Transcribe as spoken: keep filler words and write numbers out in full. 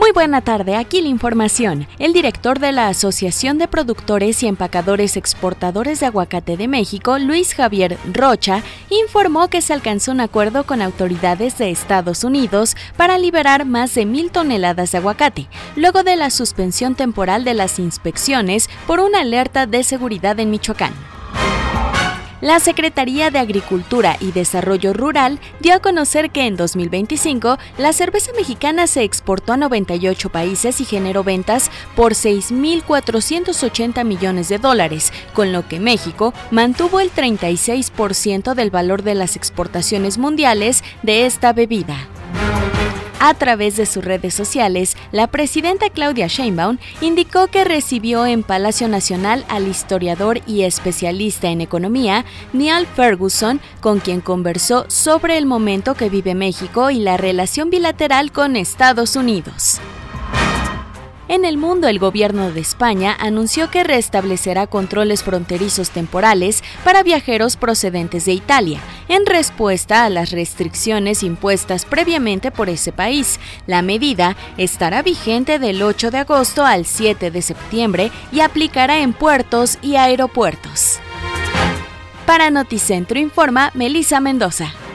Muy buena tarde, aquí la información. El director de la Asociación de Productores y Empacadores Exportadores de Aguacate de México, Luis Javier Rocha, informó que se alcanzó un acuerdo con autoridades de Estados Unidos para liberar más de mil toneladas de aguacate, luego de la suspensión temporal de las inspecciones por una alerta de seguridad en Michoacán. La Secretaría de Agricultura y Desarrollo Rural dio a conocer que en dos mil veinticinco la cerveza mexicana se exportó a noventa y ocho países y generó ventas por seis mil cuatrocientos ochenta millones de dólares, con lo que México mantuvo el treinta y seis por ciento del valor de las exportaciones mundiales de esta bebida. A través de sus redes sociales, la presidenta Claudia Sheinbaum indicó que recibió en Palacio Nacional al historiador y especialista en economía Niall Ferguson, con quien conversó sobre el momento que vive México y la relación bilateral con Estados Unidos. En el mundo, el gobierno de España anunció que restablecerá controles fronterizos temporales para viajeros procedentes de Italia, en respuesta a las restricciones impuestas previamente por ese país. La medida estará vigente del ocho de agosto al siete de septiembre y aplicará en puertos y aeropuertos. Para Noticentro informa Melissa Mendoza.